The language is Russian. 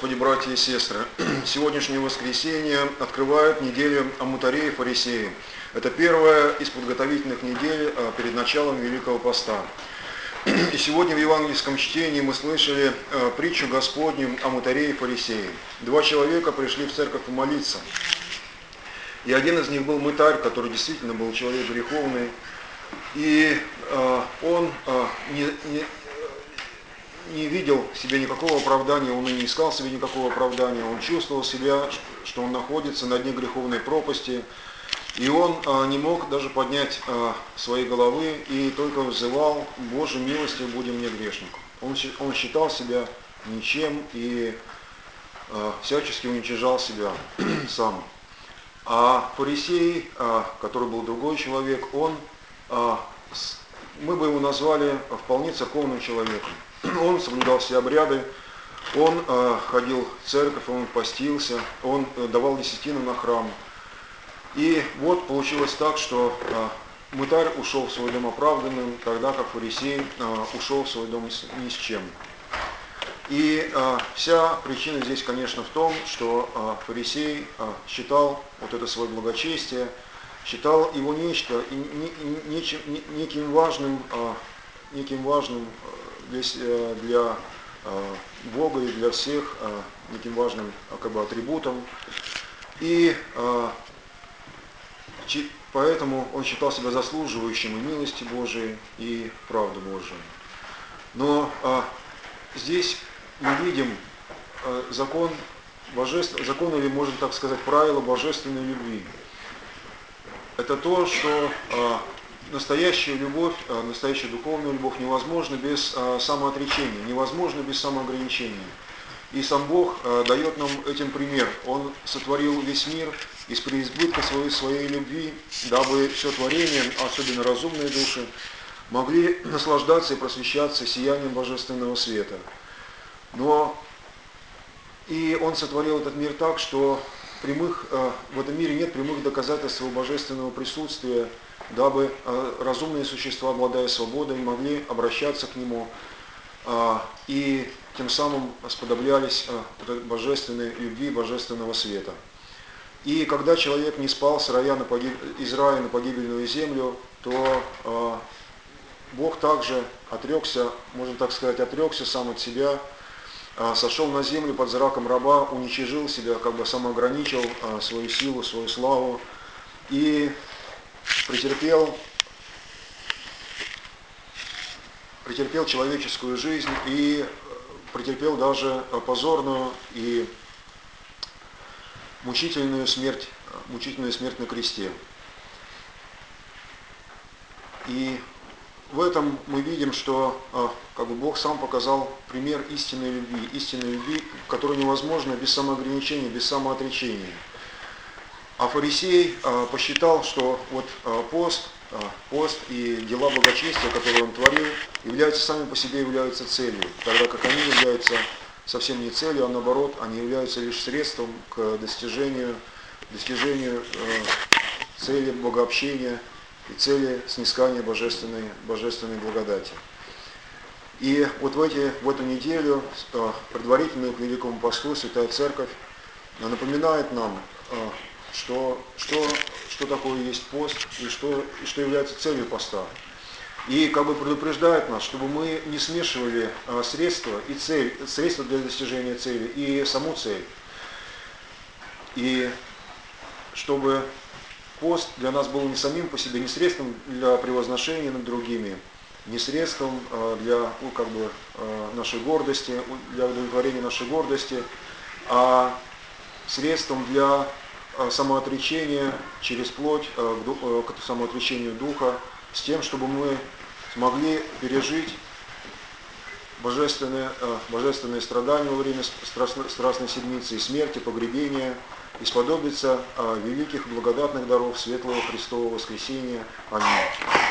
Господи, братья и сестры! Сегодняшнее воскресенье открывает неделю Амутарей и Фарисеи. Это первая из подготовительных недель перед началом Великого Поста. И сегодня в евангельском чтении мы слышали притчу Господню Амутарей и Фарисеи. Два человека пришли в церковь помолиться. И один из них был мытарь, который действительно был человек греховный. И он не видел в себе никакого оправдания, он и не искал себе никакого оправдания, он чувствовал себя, что он находится на дне греховной пропасти, и он не мог даже поднять своей головы и только взывал: «Боже, милостив буди мне грешнику». Он считал себя ничем и всячески уничижал себя сам. А фарисей, который был другой человек, мы бы его назвали вполне церковным человеком. Он соблюдал все обряды, он ходил в церковь, он постился, он давал десятину на храм. И вот получилось так, что мытарь ушел в свой дом оправданным, тогда как фарисей ушел в свой дом ни с чем. И вся причина здесь, конечно, в том, что фарисей считал вот это свое благочестие, считал его неким важным для Бога и для всех, неким важным атрибутом. И поэтому он считал себя заслуживающим и милости Божией, и правды Божией. Но здесь мы видим закон или, можно так сказать, правило божественной любви. Это то, что настоящая любовь, настоящая духовная любовь невозможна без самоотречения, невозможна без самоограничения. И сам Бог дает нам этим пример. Он сотворил весь мир из преизбытка своей любви, дабы все творение, особенно разумные души, могли наслаждаться и просвещаться сиянием божественного света. И Он сотворил этот мир так, что в этом мире нет прямых доказательств его божественного присутствия, дабы разумные существа, обладая свободой, могли обращаться к Нему и тем самым сподоблялись божественной любви, божественного света. И когда человек не спал из рая на погибельную землю, то Бог также отрекся, можно так сказать, отрекся сам от себя, сошел на землю под знаком раба, уничижил себя, самоограничил свою силу, свою славу и претерпел человеческую жизнь и претерпел даже позорную и мучительную смерть на кресте. И в этом мы видим, что Бог сам показал пример истинной любви, которая невозможна без самоограничения, без самоотречения. А фарисей посчитал, что пост и дела благочестия, которые он творил, сами по себе являются целью, тогда как они являются совсем не целью, а наоборот, они являются лишь средством к достижению цели богообщения и цели снискания божественной благодати. И в эту неделю, предварительную к Великому Посту, Святая Церковь напоминает нам, что такое есть пост и что является целью поста. И предупреждает нас, чтобы мы не смешивали средства и цель, средства для достижения цели и саму цель. И чтобы пост для нас был не самим по себе, не средством для превозношения над другими, не средством для нашей гордости, для удовлетворения нашей гордости, а средством для самоотречения через плоть, к самоотречению духа, с тем, чтобы мы смогли пережить божественные страдания во время страстной седмицы и смерти, погребения, и сподобиться великих благодатных даров светлого Христового воскресения. Аминь.